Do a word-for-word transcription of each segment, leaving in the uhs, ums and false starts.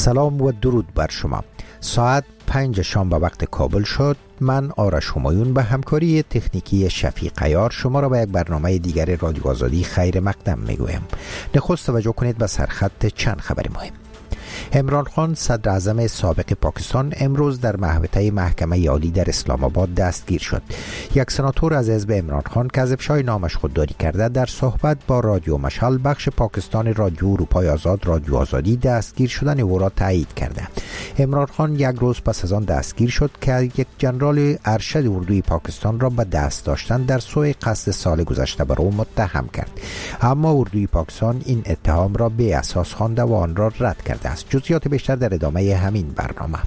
سلام و درود بر شما. ساعت پنج شام به وقت کابل شد. من آرش همایون به همکاری تکنیکی شفیق عیار شما را به یک برنامه دیگر رادیو آزادی خیر مقدم میگویم. نخست توجه کنید به سرخط چند خبر مهم. عمران خان صدر اعظم سابق پاکستان امروز در محوطه محکمه عالی در اسلام آباد دستگیر شد. یک سناتور از حزب عمران خان که از افشای نامش خودداری کرده در صحبت با رادیو مشعل بخش پاکستان رادیو اروپای آزاد رادیو آزادی دستگیر شدن او را تایید کرده. عمران خان یک روز پس از آن دستگیر شد که یک جنرال ارشد اردوی پاکستان را به دست داشتن در سوی قصد سال گذشته بر او متهم کرد، اما اردوی پاکستان این اتهام را بی اساس خوانده و آن را رد کرده است. جزئیات بیشتر در ادامه همین برنامه.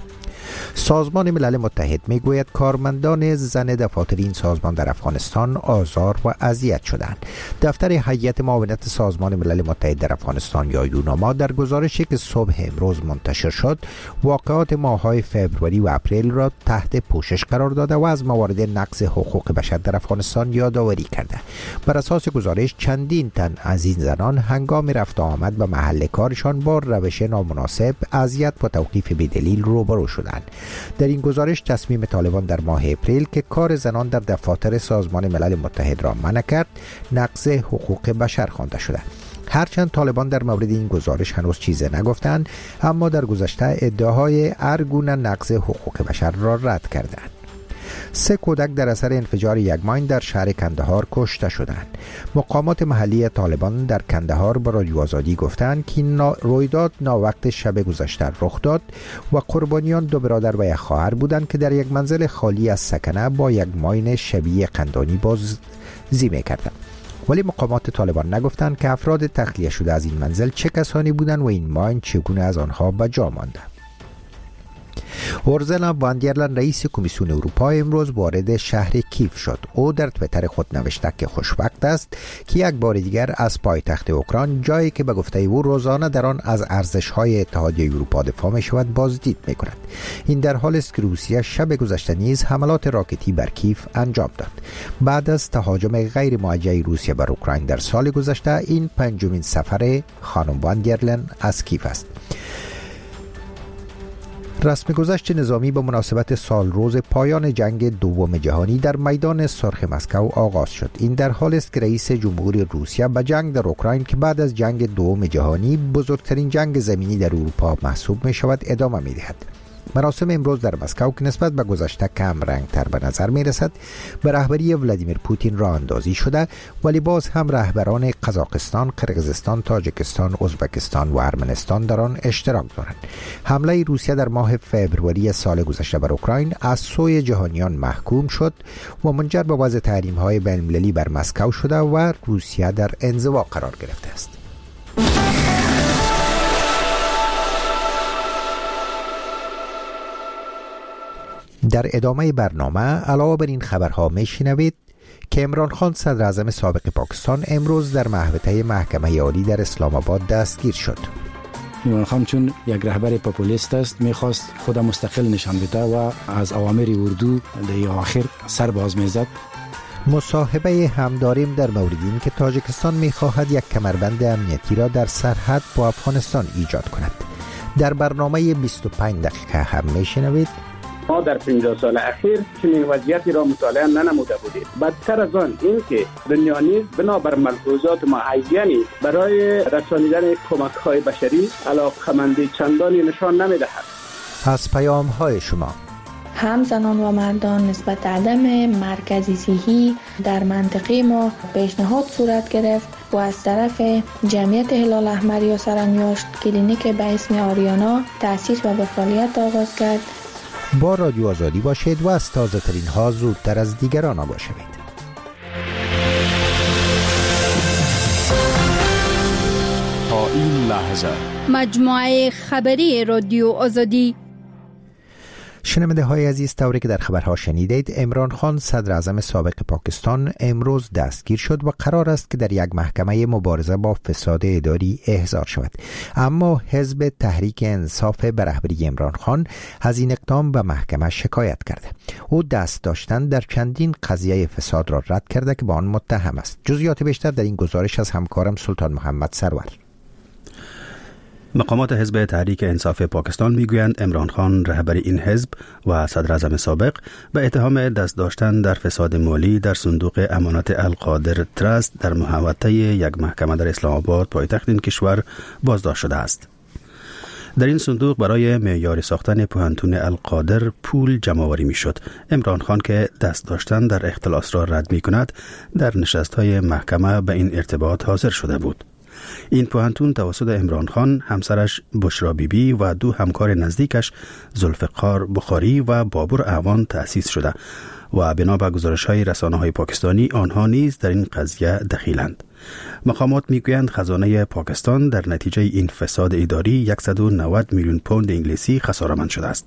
سازمان ملل متحد میگوید کارمندان زن دفاتر این سازمان در افغانستان آزار و اذیت شدند. دفتر هیئت معاونت سازمان ملل متحد در افغانستان یا یوناما در گزارشی که صبح امروز منتشر شد، واقعات ماه‌های فوریه و اپریل را تحت پوشش قرار داده و از موارد نقض حقوق بشر در افغانستان یادآوری کرده. بر اساس گزارش چندین تن از این زنان هنگام رفت و آمد به محل کارشان با روش نامناسب، اذیت و توقیف بی‌دلیل روبرو شدند. در این گزارش تصمیم طالبان در ماه اپریل که کار زنان در دفاتر سازمان ملل متحد را منع کرد، نقض حقوق بشر خوانده شده. هرچند طالبان در مورد این گزارش هنوز چیزی نگفتند، اما در گذشته ادعاهای هر گونه نقض حقوق بشر را رد کردند. سه کودک در اثر انفجار یک ماین در شهر کندهار کشته شدند. مقامات محلی طالبان در کندهار به رادیو آزادی گفتند که نا... رویداد ناوقت شب گذشته رخ داد و قربانیان دو برادر و یک خواهر بودند که در یک منزل خالی از سکنه با یک ماین شبیه قندانی بازی می‌کردند. ولی مقامات طالبان نگفتند که افراد تخلیه شده از این منزل چه کسانی بودند و این ماین چگونه از آنها به جا مانده. اورسولا وان در لین رئیس کمیسیون اروپا امروز وارد شهر کیف شد. او در توییتر خود نوشته که خوشوقت است که یک بار دیگر از پایتخت اوکراین، جایی که به گفته او روزانه در آن از ارزش‌های اتحادیه اروپا دفاع می‌شود، بازدید می‌کند. این در حالی است که روسیه شب گذشته نیز حملات راکتی بر کیف انجام داد. بعد از تهاجم غیر موجه روسیه بر اوکراین در سال گذشته، این پنجمین سفر خانم وان در لین از کیف است. رسم گذشت نظامی به مناسبت سال روز پایان جنگ دوم جهانی در میدان سرخ مسکو آغاز شد. این در حالی است که رئیس جمهوری روسیه به جنگ در اوکراین که بعد از جنگ دوم جهانی بزرگترین جنگ زمینی در اروپا محسوب می شود ادامه می دهد. مراسم امروز در مسکو که نسبت به گذشته کم رنگ تر به نظر می رسد، به رهبری ولادیمیر پوتین راه اندازی شده، ولی باز هم رهبران قزاقستان، قرقیزستان، تاجیکستان، ازبکستان و ارمنستان در آن اشتراک دارند. حمله روسیه در ماه فوریه سال گذشته بر اوکراین از سوی جهانیان محکوم شد و منجر به وضع تحریم‌های بین‌المللی بر مسکو شده و روسیه در انزوا قرار گرفته است. در ادامه برنامه علاوه بر این خبرها میشنوید که عمران خان صدر اعظم سابق پاکستان امروز در محوطه محکمه عالی در اسلام آباد دستگیر شد. عمران خان چون یک رهبر پاپولیست است، میخواست خود مستقل نشان بده و از اوامر اردو در آخر سر باز میزد. مصاحبه هم داریم در مورد این که تاجیکستان میخواهد یک کمربند امنیتی را در سرحد با افغانستان ایجاد کند. در برنامه بیست و پنج دقیقه هم میشنوید ما در پنجاه سال اخیر چنین وضعیتی را مطالعه ننموده بودیم. بدتر از آن این که دنیا نیز بنابر ملحوظات معینی برای رسانیدن کمک‌های بشری علاقه‌مندی چندانی نشان نمی‌دهد. از پیام‌های شما: هم زنان و مردان نسبت عدم مرکزی صحی در منطقه ما پیشنهاد صورت گرفت و از طرف جمعیت هلال احمر یا سرانیاشت کلینیک به اسم آریانا تأسیس و به فعالیت آغاز کرد. با رادیو آزادی باشید و از تازه ترین ها زودتر از دیگران آگاه شوید. تا این لحظه مجموعه خبری رادیو آزادی. شنونده های عزیز، طوری که در خبرها شنیدید، عمران خان صدر اعظم سابق پاکستان امروز دستگیر شد و قرار است که در یک محکمه مبارزه با فساد اداری احضار شود. اما حزب تحریک انصاف به رهبری عمران خان از این اقدام به محکمه شکایت کرده. او دست داشتن در چندین قضیه فساد را رد کرده که با آن متهم است. جزئیات بیشتر در این گزارش از همکارم سلطان محمد سرور. مقامات حزب تحریک انصاف پاکستان میگویند عمران خان رهبر این حزب و صدر اعظم سابق به اتهام دست داشتن در فساد مالی در صندوق امانات القادر تراست در محوطه یک محکمه در اسلام آباد پایتخت این کشور بازداشت شده است. در این صندوق برای معیاری ساختن پوهنتون القادر پول جمع‌آوری میشد. عمران خان که دست داشتن در اختلاس را رد می کند در نشست‌های محکمه به این ارتباط حاضر شده بود. این پوهنتون توسط عمران خان، همسرش بشرا بیبی و دو همکار نزدیکش ذوالفقار بخاری و بابور اعوان تأسیس شده و بنا به گزارش‌های رسانه‌های پاکستانی آنها نیز در این قضیه دخیلند. مقامات میگویند خزانه پاکستان در نتیجه این فساد اداری صد و نود میلیون پوند انگلیسی خساره‌مند شده است.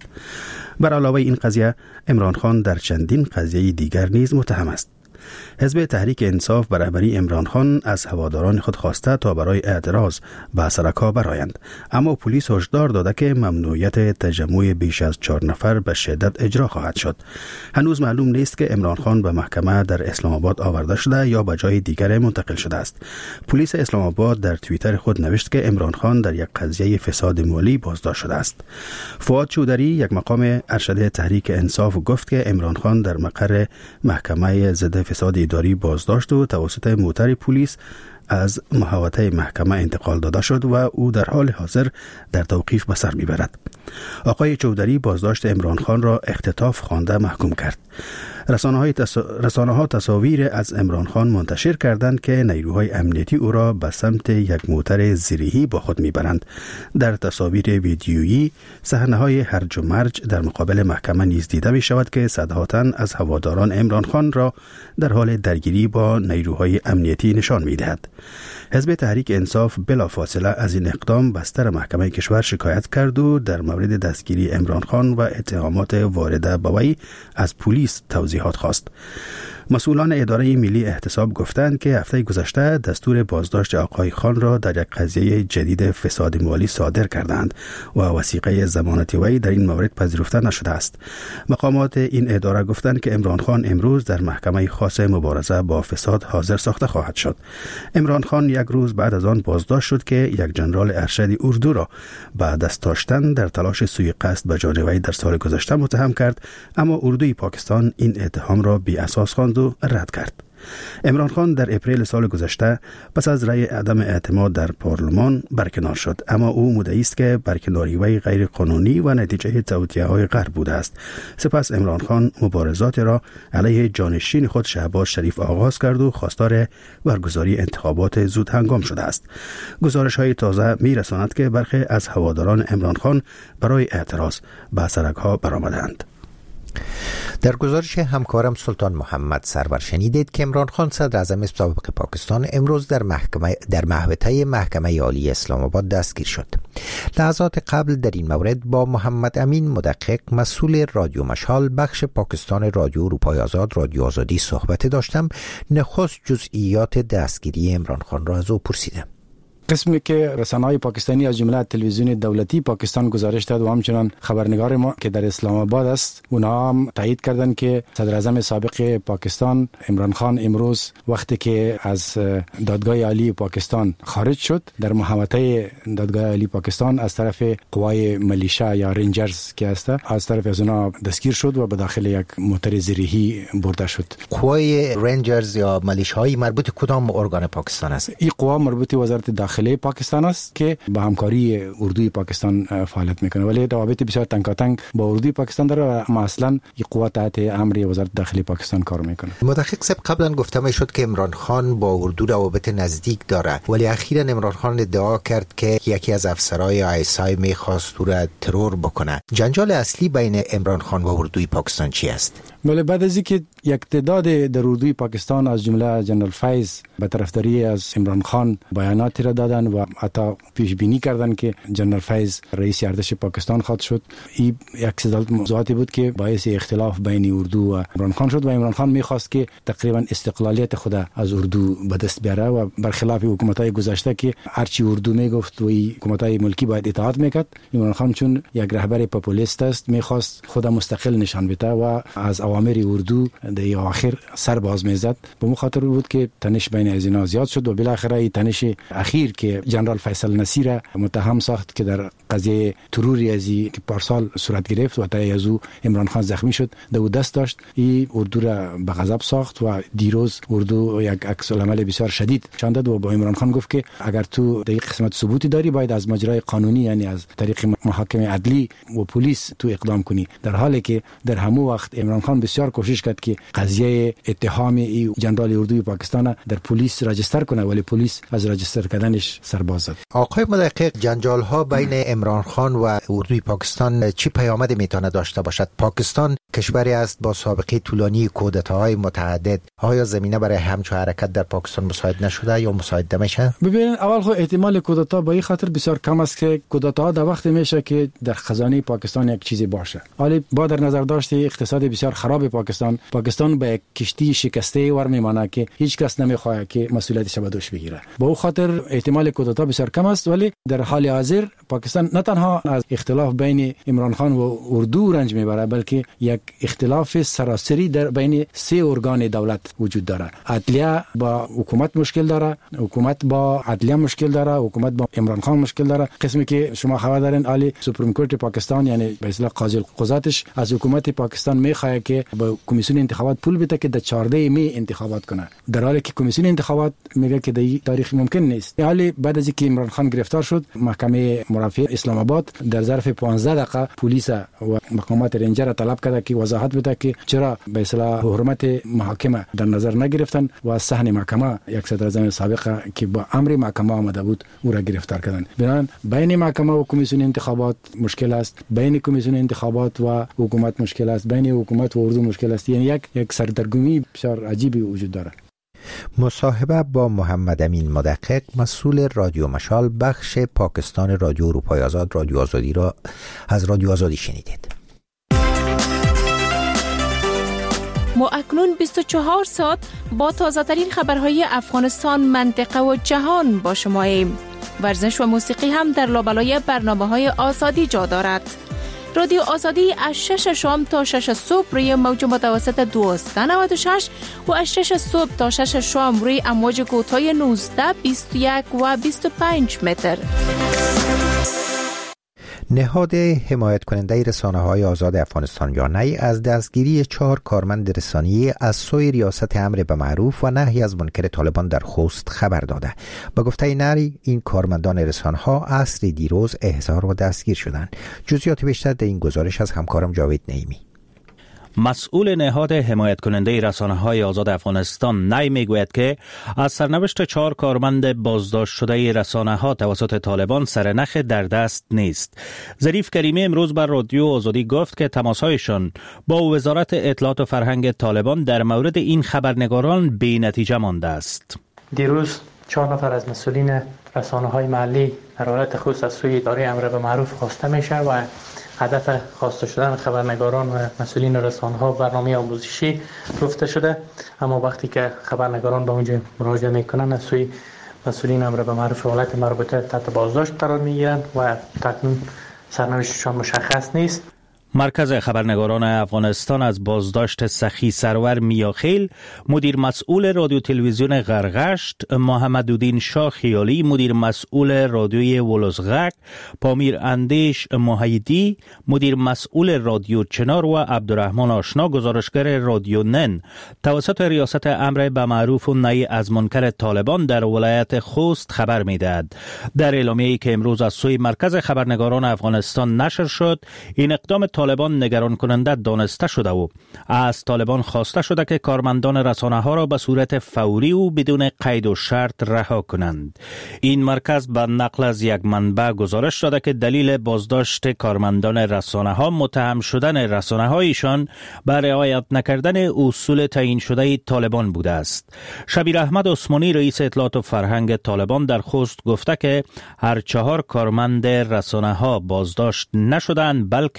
بر علاوه این قضیه عمران خان در چندین قضیه دیگر نیز متهم است. حزب تحریک انصاف به رهبری عمران خان از هواداران خود خواسته تا برای اعتراض به سرکا برآیند، اما پلیس هشدار داده که ممنوعیت تجمع بیش از چهار نفر به شدت اجرا خواهد شد. هنوز معلوم نیست که عمران خان به محکمه در اسلام آباد آورده شده یا به جای دیگر منتقل شده است. پلیس اسلام آباد در توییتر خود نوشت که عمران خان در یک قضیه فساد مالی بازداشت شده است. فؤاد چودری، یک مقام ارشد تحریک انصاف، گفت که عمران خان در مقر محکمه ضد فساد اداری بازداشت و توسط موتر پلیس از محوطه محکمه انتقال داده شد و او در حال حاضر در توقیف به سر میبرد. آقای چودری بازداشت عمران خان را اختطاف خوانده محکوم کرد. رسانه های تص... رسانه ها تصاویر از عمران خان منتشر کردند که نیروهای امنیتی او را به سمت یک موتر زیریهی با خود میبرند. در تصاویر ویدیویی صحنه های هرج و مرج در مقابل محکمه نیز دیده می شود که صدها تن از هواداران عمران خان را در حال درگیری با نیروهای امنیتی نشان میدهد. حزب تحریک انصاف بلافاصله از این اقدام بستر محکمه کشور شکایت کرد و در مورد دستگیری عمران خان و اتهامات وارده به وی از پلیس توضیحات خواست. مسئولان اداره ملی احتساب گفتند که هفته گذشته دستور بازداشت آقای خان را در یک قضیه جدید فساد مالی صادر کردند و وثیقه ضمانت وی در این مورد پذیرفته نشده است. مقامات این اداره گفتند که عمران خان امروز در محکمه خاص مبارزه با فساد حاضر ساخته خواهد شد. عمران خان یک روز بعد از آن بازداشت شد که یک ژنرال ارشد اردو را به دست داشتن در تلاش سوء قصد به جان وی در سال گذشته متهم کرد، اما اردوی پاکستان این اتهام را بی اساس خواند و رد کرد. عمران خان در اپریل سال گذشته پس از رأی عدم اعتماد در پارلمان برکنار شد، اما او مدعی است که برکناری وی غیر قانونی و نتیجه توطئه‌های غرب بوده است. سپس عمران خان مبارزات را علیه جانشین خود شهباز شریف آغاز کرد و خواستار برگزاری انتخابات زود هنگام شده است. گزارش‌های تازه می‌رساند که برخی از هواداران عمران خان برای اعتراض به سرک‌ها برآمدند. در گزارش همکارم سلطان محمد سرور شنیدید که عمران خان صدر اعظم سابق پاکستان امروز در محکمه در محوطه محکمه عالی اسلام آباد دستگیر شد. لحظات قبل در این مورد با محمد امین مدقق مسئول رادیو مشال بخش پاکستان رادیو اروپای آزاد رادیو آزادی صحبت داشتم. نخست جزئیات دستگیری عمران خان را از او پرسیدم. قسمی که رسانه‌های پاکستانی از جمله تلویزیون دولتی پاکستان گزارش داد و همچنان خبرنگار ما که در اسلام آباد است، اونها هم تایید کردند که صدر اعظم سابق پاکستان عمران خان امروز وقتی که از دادگاه عالی پاکستان خارج شد در محوطه دادگاه عالی پاکستان از طرف قوای ملیشا یا رنجرز که است از طرف از اونها دستگیر شد و به داخل یک موتر زیریهی برده شد. قوای رنجرز یا ملیشه‌های مربوط کدام ارگان پاکستان است؟ این قوا مربوط وزارت داخله پاکستان است که با همکاری اردوی پاکستان فعالیت میکنه، ولی روابط بسیار تنگاتنگ با اردوی پاکستان داره، اما اصلا این قوا تحت امر وزارت داخله پاکستان کار میکنه. مدقق صاحب، قبلا گفته شد که عمران خان با اردو روابط نزدیک داره، ولی اخیراً عمران خان ادعا کرد که یکی از افسرهای آی اس آی میخواست او را ترور بکنه. جنجال اصلی بین عمران خان و اردوی پاکستان چی است؟ بله، بعد از اینکه یک تعداد در اردوی پاکستان از جمله جنرال فیض به طرفداری از عمران خان بیاناتی را دادن و حتی پیش بینی کردن که جنرال فیض رئیس ارتش پاکستان خواهد شد، این یک سلسله موضوعاتی بود که باعث اختلاف بین اردو و عمران خان شد و عمران خان میخواست که تقریبا استقلالیت خود از اردو به دست بیاره و برخلاف حکومت‌های گذشته که هرچی اردو میگفت و حکومت‌های ملکی باید اطاعت میکرد، عمران خان چون یک رهبر پاپولیست است میخواست خود مستقل نشان بده و از اوامر اردو در آخر سر باز میزد. به مو خاطر بود که تنش بین از اینا زیاد شد و بالاخره این تنش اخیر که جنرال فیصل نصیر متهم ساخت که در قضیه تروری ازی که پارسال صورت گرفت و تا یزو عمران خان زخمی شد دو دست داشت، این اردو را به غضب ساخت و دیروز اردو یک عکس العمل بسیار شدید نشان داد و با عمران خان گفت که اگر تو در قسمت ثبوتی داری باید از مجرای قانونی یعنی از طریق محاکم عدلی و پلیس تو اقدام کنی، در حالی که در همو وقت عمران خان بسیار کوشش کرد که قضیه اتهام ای جنرال اردوی پاکستان در پلیس راجستر کنه ولی پلیس از راجستر کردنش سرباز زد. آقای محقق، جنجال ها بین عمران خان و اردوی پاکستان چی پیامد میتونه داشته باشد؟ پاکستان کشوری است با سابقه طولانی کودتاهای متعدد، آیا زمینه برای همچون حرکت در پاکستان مساعد نشده یا مساعد میشه؟ ببینید اول خو احتمال کودتا با این خاطر بسیار کم است که کودتا در وقت میشه که در خزانه پاکستان یک چیزی باشه. ولی با در نظر داشته اقتصاد بسیار خراب پاکستان، پاکستان به یک کشتی شکسته ور میمانه که هیچ کس نمیخواد که مسئولیتش به دوش بگیره. با اون خاطر احتمال کودتا بسیار کم است. ولی در حال حاضر پاکستان نه تنها از اختلاف بین عمران خان و اردو رنج میبره بلکه یک اختلاف سراسری در بین سه ارگان دولت وجود داره. عدلیه با حکومت مشکل داره، حکومت با عدلیه مشکل داره، حکومت با عمران خان مشکل داره. قسمی که شما خبر دارین عالی سوپریم کورت پاکستان یعنی به اصطلاح قاضی القضاتش از حکومت پاکستان میخواد که با کمیسیون انتخابات پول بده که در چهارده می انتخابات کنه، در حالی که کمیسیون انتخابات میگه که در تاریخ ممکن نیست. حالی بعد از اینکه عمران خان گرفتار شد محکمه مرافعه اسلام آباد در ظرف پانزده دقیقه پلیس و مقامات رنجر طلب کرده که وضاحت بده که چرا به اصطلاح حرمت محاکمه در نظر نگرفتن و از صحن محکمه یک صدر اعظم سابق که با امر محکمه آمده بود او را گرفتار کردن. بنابراین بین محکمه و کمیسیون انتخابات مشکل است، بین کمیسیون انتخابات و حکومت مشکل است، بین حکومت و اردو مشکل است. یعنی یک یک سردرگمی بسیار عجیبی وجود داره. مصاحبه با محمد امین مدقق، مسئول رادیو مشال بخش پاکستان رادیو اروپای آزاد رادیو آزادی را از رادیو آزادی شنیدید. ما اکنون بیست و چهار ساعت با تازه ترین خبرهای افغانستان، منطقه و جهان با شماییم. ورزش و موسیقی هم در لابلای برنامه‌های آزادی جا دارد. رادیو آزادی از شش شام تا شش صبح روی موج متوسط دویست و نود و شش و از شش صبح تا شش شام روی امواج کوتاه نوزده، بیست و یک و بیست و پنج متر. نهاد حمایت کننده رسانه‌های آزاد افغانستان یا نی از دستگیری چهار کارمند رسانه‌ای از سوی ریاست امر به معروف و نهی از منکر طالبان در خوست خبر داده. با گفته نی این کارمندان رسانه‌ها عصر دیروز احضار و دستگیر شدند. جزئیات بیشتر در این گزارش از همکارم جاوید نعیمی. مسئول نهاد حمایت کننده رسانه‌های آزاد افغانستان نی میگوید که از سرنوشت چهار کارمند بازداشت شده رسانه‌ها توسط طالبان سرنخ در دست نیست. ظریف کریمی امروز بر رادیو آزادی گفت که تماس‌هایشان با وزارت اطلاعات و فرهنگ طالبان در مورد این خبرنگاران بی نتیجه مانده است. دیروز چهار نفر از مسئولین رسانه‌های محلی در حالت خصوص از سوی اداره امر به معروف خواسته میشه و هدف خواسته شدن خبرنگاران و مسئولین رسانه‌ها برنامه آموزشی گفته شده، اما وقتی که خبرنگاران به اونجا مراجعه میکنن از سوی مسئولین امر به معروف حالت مربوطه تحت بازداشت قرار میگیرن و تکنون سرنوشتشان مشخص نیست. مرکز خبرنگاران افغانستان از بازداشت سخی سرور میاخیل، مدیر مسئول رادیو تلویزیون غرغشت، محمدالدین شاه خیالی، مدیر مسئول رادیوی ولوزغک، پامیر اندیش محیدی، مدیر مسئول رادیو چنار و عبدالرحمن آشنا، گزارشگر رادیو نن، توسط ریاست امر به معروف و نهی از منکر طالبان در ولایت خوست خبر میدهد. در اعلامیه‌ای که امروز از سوی مرکز خبرنگاران افغانستان نشر شد، این اقدام طالبان نگران کننده دانسته شده و از طالبان خواسته شده که کارمندان رسانه ها را به صورت فوری و بدون قید و شرط رها کنند. این مرکز به نقل از یک منبع گزارش داده که دلیل بازداشت کارمندان رسانه ها متهم شدن رسانه هایشان به رعایت نکردن اصول تعیین شده طالبان بوده است. شبیر احمد عثمانی رئیس اطلاعات و فرهنگ طالبان در خوست گفته که هر چهار کارمند رسانه ها بازداشت نشدند بلکه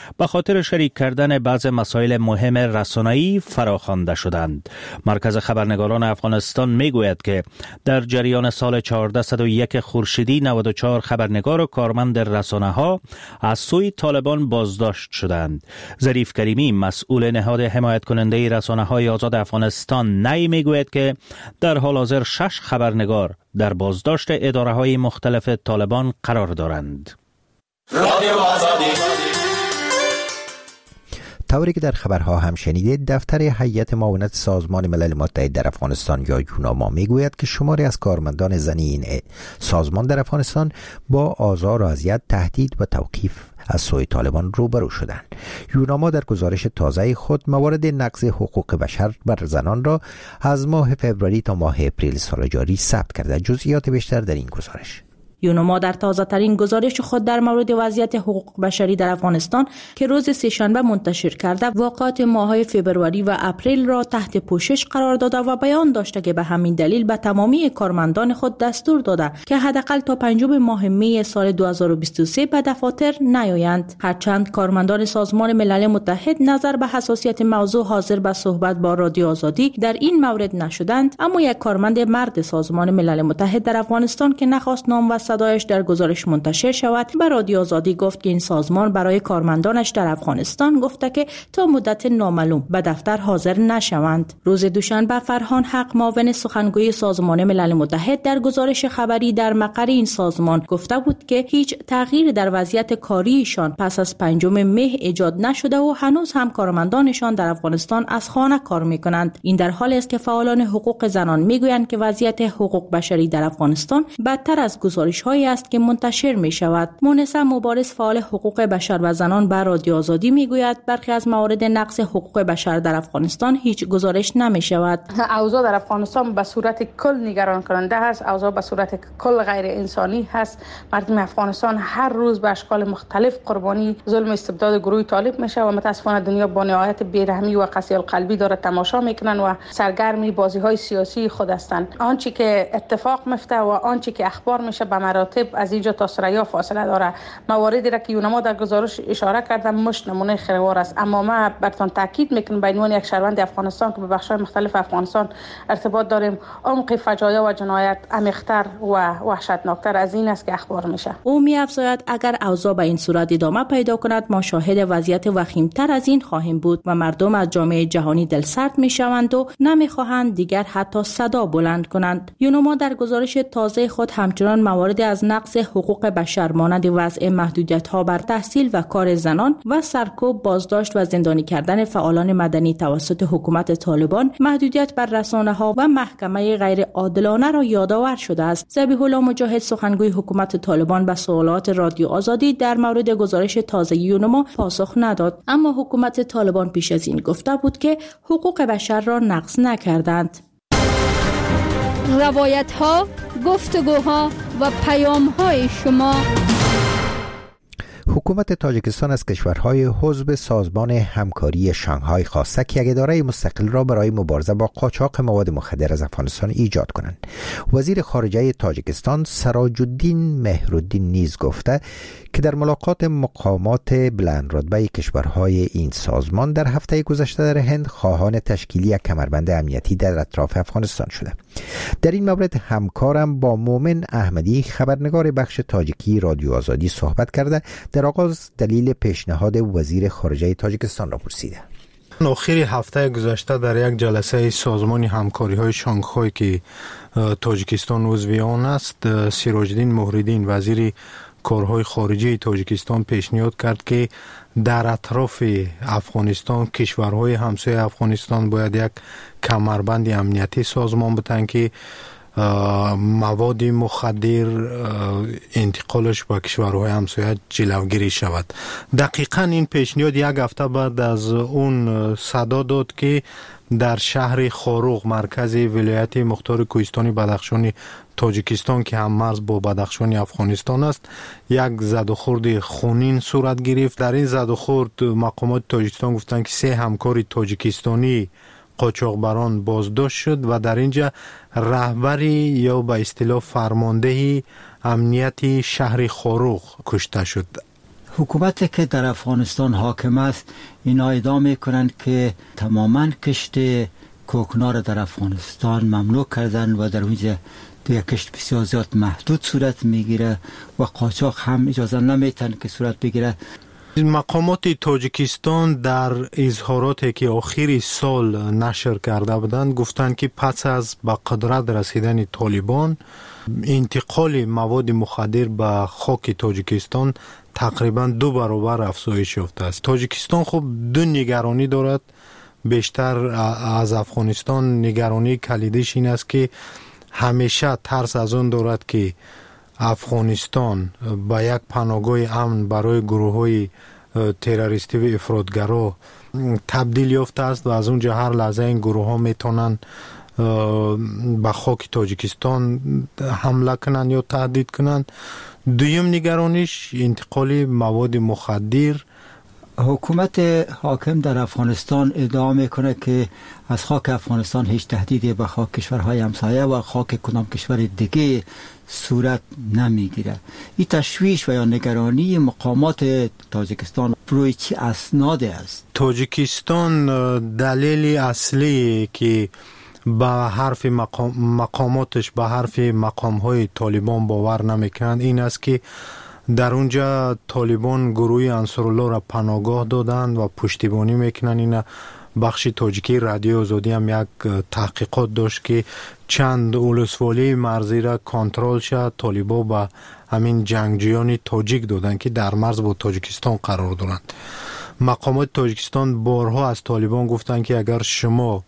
به خاطر شریک کردن بعض مسائل مهم رسانه‌ای فراخوانده شدند. مرکز خبرنگاران افغانستان میگوید که در جریان سال چهارصد و یک خورشیدی نود و چهار خبرنگار و کارمند رسانه‌ها از سوی طالبان بازداشت شدند. ظریف کریمی مسئول نهاد حمایت کننده رسانه‌های آزاد افغانستان نی میگوید که در حال حاضر شش خبرنگار در بازداشت اداره‌های مختلف طالبان قرار دارند. طوری که در خبرها هم شنیدید، دفتر هیئت معاونت سازمان ملل متحد در افغانستان یا یوناما میگوید که شماری از کارمندان زنی این سازمان در افغانستان با آزار و اذیت، تهدید و توقیف از سوی طالبان روبرو شدند. یوناما در گزارش تازه خود موارد نقض حقوق بشر بر زنان را از ماه فوریه تا ماه اپریل سال جاری ثبت کرده. جزئیات بیشتر در این گزارش. یوناما در تازه ترین گزارش خود در مورد وضعیت حقوق بشری در افغانستان که روز سه‌شنبه منتشر کرده، واقعات ماه‌های فوریه و اپریل را تحت پوشش قرار داده و بیان داشته که به همین دلیل به تمامی کارمندان خود دستور داده که حداقل تا پنجم ماه می سال دو هزار و بیست و سه به دفاتر نیایند. هرچند کارمندان سازمان ملل متحد نظر به حساسیت موضوع حاضر به صحبت با رادیو آزادی در این مورد نشدند، اما یک کارمند مرد سازمان ملل متحد در افغانستان که نخواست نام و صدایش در گزارش منتشر شود، به رادیو آزادی گفت که این سازمان برای کارمندانش در افغانستان گفته که تا مدت نامعلوم به دفتر حاضر نشوند. روز دوشنبه فرهان حق، معاون سخنگوی سازمان ملل متحد، در گزارش خبری در مقر این سازمان گفته بود که هیچ تغییر در وضعیت کاریشان پس از پنجم مه ایجاد نشده و هنوز هم کارمندانشان در افغانستان از خانه کار میکنند. این در حالی است که فعالان حقوق زنان میگویند که وضعیت حقوق بشری در افغانستان بدتر از گزارش‌های است که منتشر می شود. مونسه مبارز، فعال حقوق بشر و زنان، به رادیو آزادی می گوید برخی از موارد نقض حقوق بشر در افغانستان هیچ گزارش نمی شود. اوضاع در افغانستان به صورت کل نگران کننده است. اوضاع به صورت کل غیر انسانی هست. مردم افغانستان هر روز به اشکال مختلف قربانی ظلم استبداد گروه طالب میشه و متاسفانه دنیا با نهایت بیرحمی و قسوت قلبی داره تماشا میکنن و سرگرمی بازی‌های سیاسی خود هستند. آنچه که اتفاق میفته و آنچه که اخبار میشه به مراتب از اینجا تا ثریا فاصله داره. مواردی را که یوناما در گزارش اشاره کرده مش نمونه خیروار است، اما ما براتون تاکید میکنم به عنوان یک شهروند افغانستان که به بخش‌های مختلف افغانستان ارتباط داریم، عمق فجایع و جنایت عمیق‌تر و وحشتناکتر از این است که اخبار میشه. او می‌افزاید اگر اوضاع به این صورت ادامه پیدا کند ما شاهد وضعیت وخیم‌تر از این خواهیم بود و مردم از جامعه جهانی دلسرد میشوند و نمیخواهند دیگر حتی صدا بلند کنند. یوناما در گزارش تازه خود همچنان موارد از نقض حقوق بشر مانند وضع محدودیت‌ها بر تحصیل و کار زنان و سرکوب، بازداشت و زندانی کردن فعالان مدنی توسط حکومت طالبان، محدودیت بر رسانه‌ها و محکمه غیر عادلانه را یادآور شده است. ذبیح الله مجاهد، سخنگوی حکومت طالبان، به سوالات رادیو آزادی در مورد گزارش تازه یوناما پاسخ نداد، اما حکومت طالبان پیش از این گفته بود که حقوق بشر را نقض نکردند. روایت ها، گفتگوها و پیام های شما. حکومت تاجیکستان از کشورهای عضو سازمان همکاری شانگهای خواسته که یک اداره مستقل را برای مبارزه با قاچاق مواد مخدر از افغانستان ایجاد کنند. وزیر خارجه تاجیکستان سراج الدین مهرالدین نیز گفته که در ملاقات مقامات بلند رتبه کشورهای این سازمان در هفته گذشته در هند خواهان تشکیلی کمربند امنیتی در اطراف افغانستان شده. در این مورد همکارم با مومن احمدی، خبرنگار بخش تاجیکی رادیو آزادی، صحبت کرده. در آغاز دلیل پیشنهاد وزیر خارجه تاجیکستان را پرسیده. آخر هفته گذشته در یک جلسه سازمان همکاری های شانگهای که تاجیکستان عضو آن است، سراج الدین مهرالدین وزیر کارهای خارجی تاجیکستان پیشنهاد کرد که در اطراف افغانستان کشورهای همسایه افغانستان باید یک کمربند امنیتی سازمان بتن که مواد مخدر انتقالش به کشورهای همسایه جلوگیری شود. دقیقاً این پیشنهاد یک هفته بعد از اون صدا داد که در شهر خاروغ، مرکز ولایت مختار کوهستانی بدخشان تاجیکستان که هم مرز با بدخشان افغانستان است، یک زد و خورد خونین صورت گرفت. در این زد و خورد مقامات تاجیکستان گفتند که سه همکار تاجیکستانی قاچاقبران بازداشت شد و در اینجا رهبری یا به اصطلاح فرمانده امنیتی شهر خاروغ کشته شد. حکومتی که در افغانستان حاکم است اینا ادعا میکنند که تماما کشت کوکنار در افغانستان ممنوع کردن و در اونجا دیگه کشت بسیار زیاد محدود صورت میگیره و قاچاق هم اجازه نمیتن که صورت بگیره. مقامات تاجیکستان در اظهاراتی که آخر سال نشر کرده بودند گفتند که پس از به قدرت رسیدن طالبان انتقال مواد مخدر به خاک تاجیکستان تقریبا دو برابر افزایش یافته است. تاجیکستان خب دو نگرانی دارد. بیشتر از افغانستان نگرانی کلیدیش این است که همیشه ترس از اون دارد که افغانستان با یک پناهگاه امن برای گروه‌های تروریستی و افراطگرا تبدیل یافته است و از اونجا هر لحظه این گروه‌ها میتونن به خاک تاجیکستان حمله کنند یا تهدید کنند. دویم نگرانیش انتقال مواد مخدر. حکومت حاکم در افغانستان ادعا میکنه که از خاک افغانستان هیچ تهدیدی به خاک کشورهای همسایه و خاک کدام کشور دیگه صورت نمیگیره. این تشویش و یا نگرانی مقامات تاجیکستان روی چی اسناد است؟ تاجیکستان دلیل اصلی که به حرف مقام مقاماتش به حرف مقامهای طالبان باور نمیکنند این است که در اونجا طالبان گروه انصارالله را پناهگاه دادند و پشتیبانی میکنند. این بخش تاجیکی رادیو آزادی هم یک تحقیقات داشت که چند ولسوالی مرزی را کنترل شد طالبا به همین جنگجویان تاجیک دادند که در مرز با تاجیکستان قرار دارند. مقامات تاجیکستان بارها از طالبان گفتند که اگر شما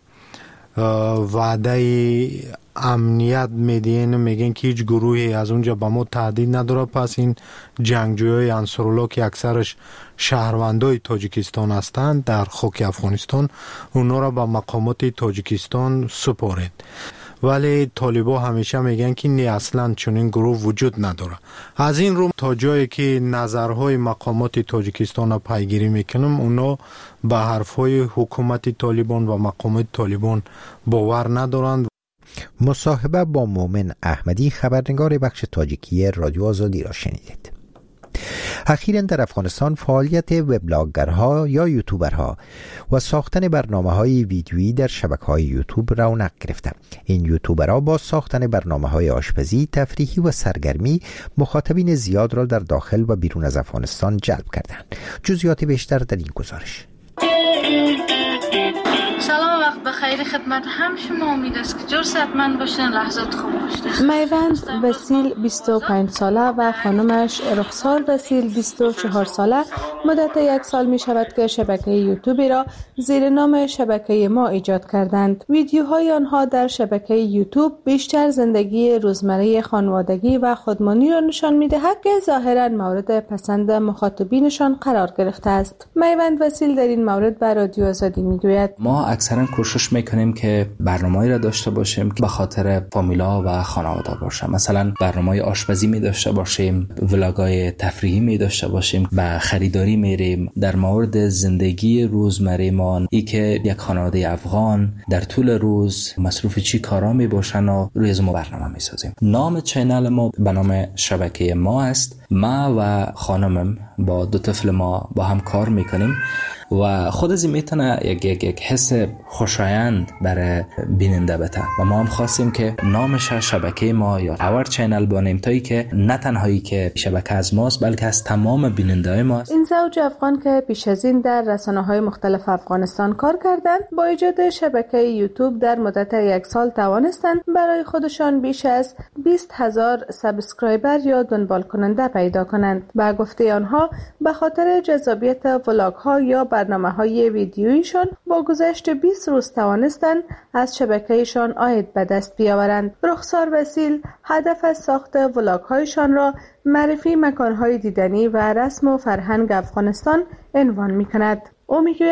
وعده امنیت میدین میگن که هیچ گروهی از اونجا به ما تهدید نداره، پس این جنگجویای انصارالله که اکثرش شهروندای تاجیکستان هستند در خاک افغانستان اونا را به مقامات تاجیکستان سپارید. ولی طالبا همیشه میگن که نه اصلا چنین گروه وجود نداره. از این رو تا جایی که نظرهای مقامات تاجیکستان را پیگیری میکنم اونا به حرفهای حکومت طالبان و مقامات طالبان باور ندارند. مصاحبه با مومن احمدی خبرنگار بخش تاجیکی رادیو آزادی را شنیدید. اخیراً در افغانستان فعالیت وبلاگرها یا یوتیوبرها و ساختن برنامه‌های ویدیویی در شبکه‌های یوتیوب رونق گرفته. این یوتیوبرها با ساختن برنامه‌های آشپزی، تفریحی و سرگرمی مخاطبین زیاد را در داخل و بیرون از افغانستان جلب کردند. جزئیات بیشتر در این گزارش. سلام، وقت بخیر خدمت هم شما. امید است که جور صحتمند باشین، لحظات خوب داشته. میوند وسیل بیست و پنج ساله و خانمش رخسار وسیل بیست و چهار ساله مدت یک سال می شود که شبکه یوتیوبی را زیر نام شبکه ما ایجاد کردند. ویدیوهای آنها در شبکه یوتیوب بیشتر زندگی روزمره خانوادگی و خودمانی را نشان می دهد که ظاهرا مورد پسند مخاطبینشان قرار گرفته است. میوند وسیل در این مورد به رادیو آزادی می گوید: ما اکثرا کوشش میکنیم که برنامه‌ای را داشته باشیم که به خاطر فامیلا و خانواده باشه. مثلا برنامه‌های آشپزی می داشته باشیم، ولاگ‌های تفریحی می داشته باشیم، به خریداری میریم، در مورد زندگی روزمره ما، ای که یک خانواده افغان در طول روز مصروف چی کارا می باشن و روی از ما برنامه می سازیم. نام چینل ما به نام شبکه ما است. ما و خانمم با دو طفل ما با هم کار میکنیم و خود از این میتونه یک, یک, یک حس خوشایند برای بیننده بده و ما هم خواستیم که نامش شبکه ما یا اور چینل بانیم تا ای که نه تنهایی که شبکه از ماست بلکه از تمام بیننده های ماست. این زوج افغان که پیش از این در رسانه‌های مختلف افغانستان کار کردند با ایجاد شبکه یوتیوب در مدت یک سال توانستند برای خودشان بیش از بیست هزار سابسکرایبر یا دنبال کننده پیدا کنند. به گفته آنها به خاطر جذابیت ولاگ ها یا برنامه‌های ویدیوییشان با گذشت بیست روز توانستند از شبکه‌شان عاید به دست بیاورند. رخسار وسیل هدف از ساخت ولاگ‌هایشان را معرفی مکان‌های دیدنی و رسم و فرهنگ افغانستان عنوان می‌کند. او می‌گوید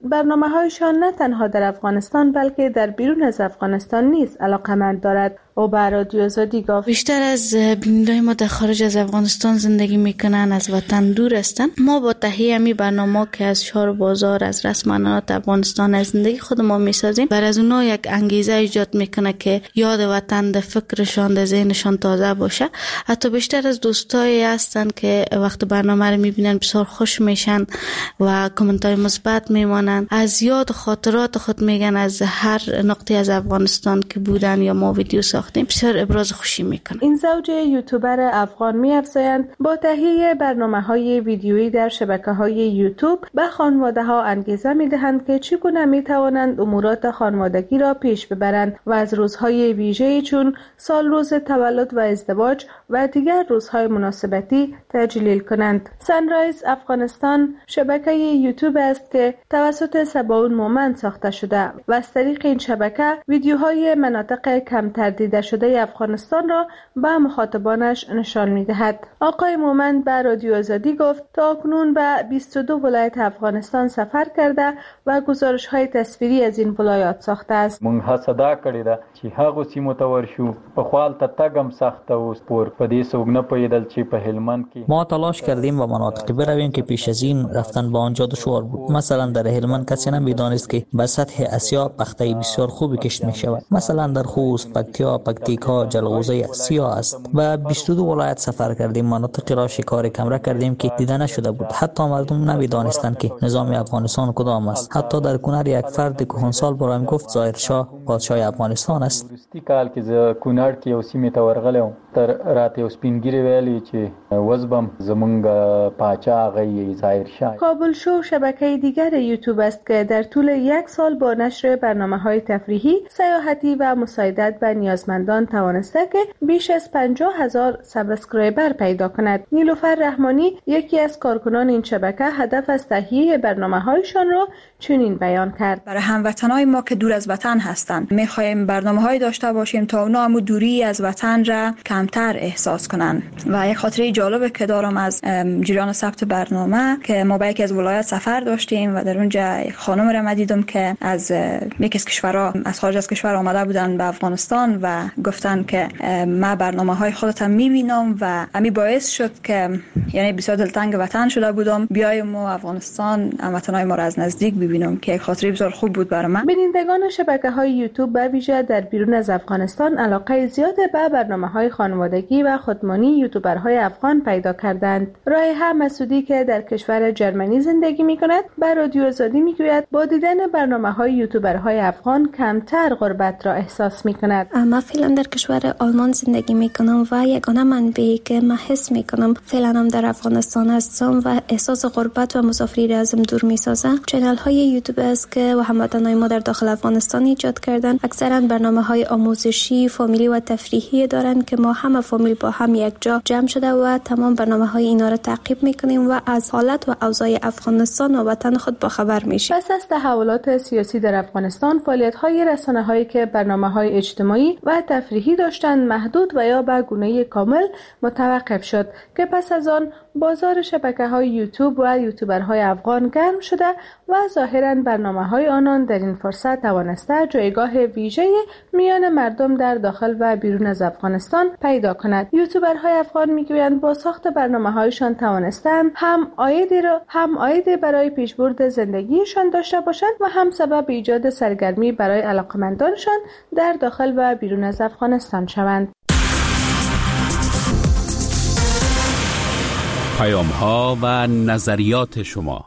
برنامه‌هایشان نه تنها در افغانستان بلکه در بیرون از افغانستان نیز علاقه‌مند دارد. او به رادیو آزادی گفت بیشتر از بینندگان ما در خارج از افغانستان زندگی میکنن، از وطن دور هستن. ما با تهیه می برنامه که از شهر و بازار، از رسمانات افغانستان، از زندگی خود ما میسازیم، بر از اونها یک انگیزه ایجاد میکنه که یاد وطن در فکرشان، در ذهنشان تازه باشه. حتی بیشتر از دوستایی هستن که وقت برنامه رو میبینن بسیار خوش میشن و کامنت های مثبت میمانن، از یاد و خاطرات خود میگن، از هر نقطه از افغانستان که بودن یا ما ویدیو ساختیم بسیار ابراز خوشی میکنن. این زوج یوتیوبر افغان می‌افزایند با تهیه برنامه‌های ویدیویی در شبکه‌های یوتیوب به خانواده‌ها انگیزه می‌دهند که چگونه می‌توانند امورات خانوادگی را پیش ببرند و از روزهای ویژه‌ای چون سال روز تولد و ازدواج و دیگر روزهای مناسبتی تجلیل کنند. سانرایز افغانستان شبکه یوتیوب است که توسط سباون مومند ساخته شده و از طریق این شبکه ویدیوهای مناطق کمتر دیده شده افغانستان را به مخاطبانش نشان می‌دهد. آقای مومند به رادیو آزادی گفت تا اکنون به بیست و دو ولایت افغانستان سفر کرده و گزارش‌های تصویری از این ولایات ساخته است. مونږ هڅه دا کړې ده چې هغه سیمو ته ورشو په خپل ته تګم سخته او سپور په دې څوک نه پوهېدل چې په هلمند کې ما تلاش کردیم و مناطقی برویم که پیش از این رفتن به آنجا دشوار بود. مثلا در هلمند کسی نمی‌دانست که به سطح آسیا پخته بسیار خوبی کشت می‌شود. مثلا در خوست، پکتیا، پکتیکا، جلغوزه سیاه است. و بیست و دو ولایت سفر کردیم، مناطقی را شکار کمره کردیم که دیده نشده بود. حتی مردم نمی‌دانستند که نظام افغانستان کدام است. حتی در کنر یک فرد کهنسال برایم گفت ظاهر شاه پادشاه افغانستان است. کال کې ز کونړ کې یو سیمه ته ورغلم تر راته یو سپینګری ویلي چې وزبم زمونږ پاچا غي ظاهر شاه. کابل شو شبکه دیگر یوتیوب است که در طول یک سال با نشر برنامه‌های تفریحی، سیاحتی و مساعدت به نیازمندان توانسته که بیش از پنجاه هزار سابسکرایبر پیدا کند. نیلوفر رحمانی یکی از کارکنان این شبکه هدف از تهیه برنامه‌هایشان را چنین بیان کرد: برای هموطنان ما که دور از وطن هستند می‌خواهیم برنامه‌های داشته باشیم تا اونا هم دوری از وطن را کمتر احساس کنند. و یک خاطره جالبه که دارم از جریان ثبت برنامه که ما به یکی از ولایت سفر داشتیم و در اونجا یک خانم را من دیدم که از یکی از کشورها از خارج از کشور آمده بودن به افغانستان و گفتن که ما برنامه‌های خودتم می‌بینم و همین باعث شد که یعنی بسیار دلتنگ وطن شده بودم بیایم و افغانستان هموطنان ما را از نزدیک ببینم که یک خاطره بسیار خوب بود برای من. بینندگان شبکه‌های یوتیوب به ویژه در بیرون از افغانستان علاقه زیاد به برنامه‌های خانوادگی و خودمانی یوتیوبرهای افغان پیدا کردند. رایحه مسعودی که در کشور جرمنی زندگی می‌کند به رادیو آزادی می‌گوید با دیدن برنامه‌های یوتیوبرهای افغان کمتر غربت را احساس می‌کند. من فعلا در کشور آلمان زندگی می‌کنم و یگانه منبعی که من حس می‌کنم فعلا هم در افغانستان هستم و احساس غربت و مسافری را ازم دور می‌سازه. چنل‌های یوتیوب است که و هموطنان ما در داخل افغانستان ایجاد کردن. اکثرا برنامه‌های آموزشی، فامیلی و تفریحی دارند که ما همه فامیل با هم یک جا جمع شده و تمام برنامه‌های اینا را تعقیب می‌کنیم و از حالت و اوضاع افغانستان و وطن خود باخبر میشیم. پس از تحولات سیاسی در افغانستان، فعالیت‌های رسانه‌هایی که برنامه‌های اجتماعی و تفریحی داشتند محدود و یا به گونه کامل متوقف شد که پس از آن بازار شبکه‌های یوتیوب و یوتیوبرهای افغان گرم شده و ظاهراً برنامه‌های آنان در این فرصت توانسته جایگاه ویژه میان مردم در داخل و بیرون از افغانستان پیدا کند. یوتیوبرهای افغان میگویند با ساخت برنامه‌هایشان توانستند هم عایدی را هم عایدی برای پیشبرد زندگیشان داشته باشند و هم سبب ایجاد سرگرمی برای علاقمندانشان در داخل و بیرون از افغانستان شوند. پیام ها و نظریات شما.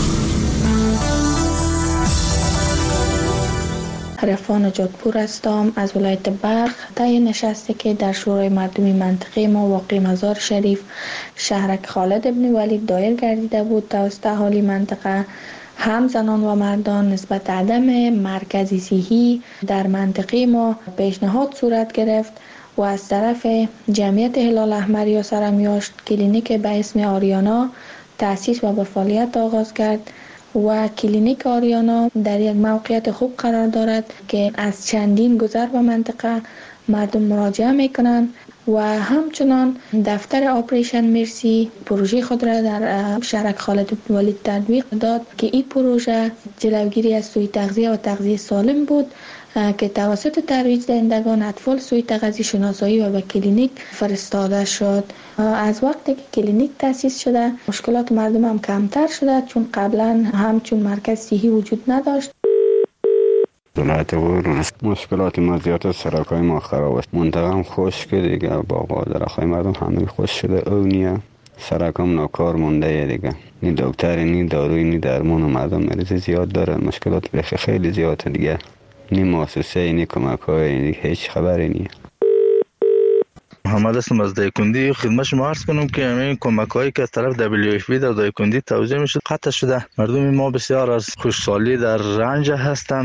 عرفان جادپور هستم از ولایت بلخ. طی نشستی که در شورای مردمی منطقه ما واقع مزار شریف شهرک خالد ابن ولید دایر گردیده بود، توسط اهالی منطقه هم زنان و مردان نسبت عدم مرکزی صحی در منطقه ما پیشنهاد صورت گرفت و از طرف جمعیت هلال احمر یا سرمیاشت کلینیک به اسم آریانا تأسیس و به فعالیت آغاز کرد و کلینیک آریانا در یک موقعیت خوب قرار دارد که از چندین گذر و منطقه مردم مراجعه میکنند و همچنان دفتر آپریشن مرسی پروژه خود را در شهرک خالد بن ولید تطبیق داد که این پروژه جلوگیری از سوء تغذیه و تغذیه سالم بود که توسط ترویج دهندگان اطفال سوی تغذیه شناسایی و به کلینیک فرستاده شد. از وقتی که کلینیک تأسیس شده مشکلات مردم هم کمتر شده، چون قبلا همچون مرکز صحی وجود نداشت. ولایت غور مشکلات ما زیاد است، سرکای ما خراب است، منطقه هم خشک دیگه، باغ و درختای مردم همه خشک شده، او نیه سرکام ناکار مونده دیگه، نی دکتر نی داروی نی درمان و مردم مریض زیاد داره، مشکلات بخی خیلی زیاده دیگه، نی مؤسسه نی کمک های هیچ خبری نیه. محمد هستم از دایکندی. خدمت شما عرض کنم که همین کمک هایی که از طرف دبلیو اف پی در دایکندی توزیع میشه قطع شده. مردم ما بسیار از خوشحالی در رنج هستند.